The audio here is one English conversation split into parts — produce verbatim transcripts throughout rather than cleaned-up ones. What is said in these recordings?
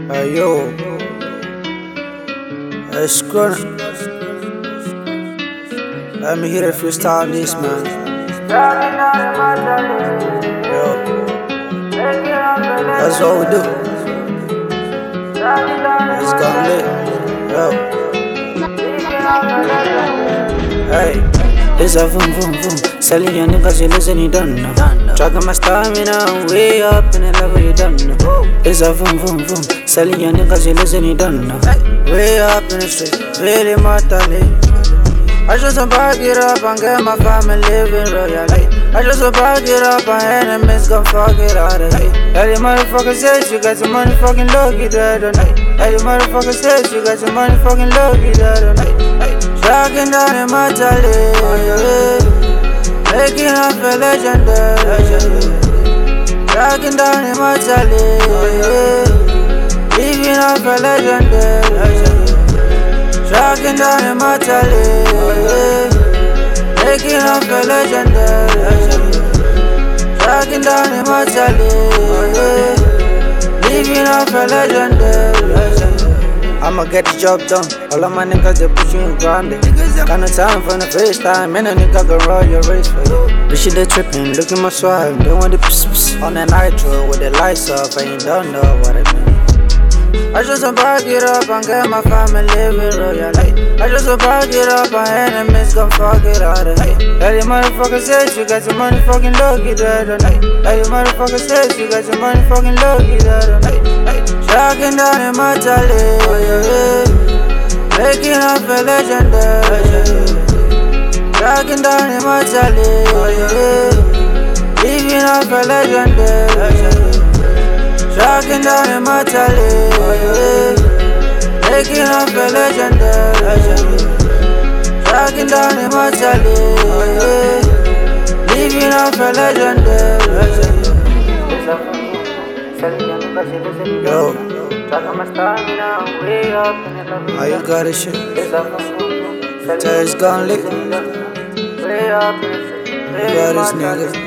Hey yo, hey Scrun, let me hear the freestyle on this, man. Yo, that's what we do. It's gone lit. Yo, hey, it's a vroom vroom vroom. Selling your niggas, you listen, you don't know. Tracking my stamina, I'm way up in the level, you don't know. It's a vroom vroom vroom. Selling your niggas, you listen, you don't know. Way up in the street, really mortally. I just about to get up and get my family living royally. I just about to get up and enemies gon' fuck it out of here. Hey, the motherfucker says you got your money fucking lucky that or night. Hey, the motherfucker says you got your money fucking lucky that or night. Shocking down in my tally, making up a legendary. Shocking down in my tally, leaving up a legendary. Shocking down in my tally, making up a legendary. Shocking down in my tally, leaving up a legendary. I'ma get the job done. All of my niggas, they push you and grind it. Got no time for the FaceTime, man, a nigga gon' roll your race for you. Bitch, shit, they trippin', look at my swag. They want the pss pss on that nitro with the lights off, and you don't know what I mean. I just about to get up and get my family living royally. I just about to get up and enemies gon' fuck it out of here. Hey, the motherfucker says you got your money fucking lucky that or night. Hey, the motherfucker says you got your money fucking lucky that or night. Shocking down in my tally, making up a legendary. Shocking down in my tally, leaving up a legendary. Shocking down in my tally, making up a legendary. Shocking down in my tally, leaving up a legendary. Yo, how you got this shit? Till it's gone lit. You got this nigga.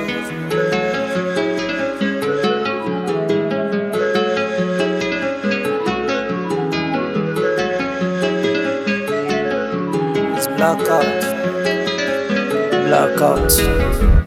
Blackout, blackout.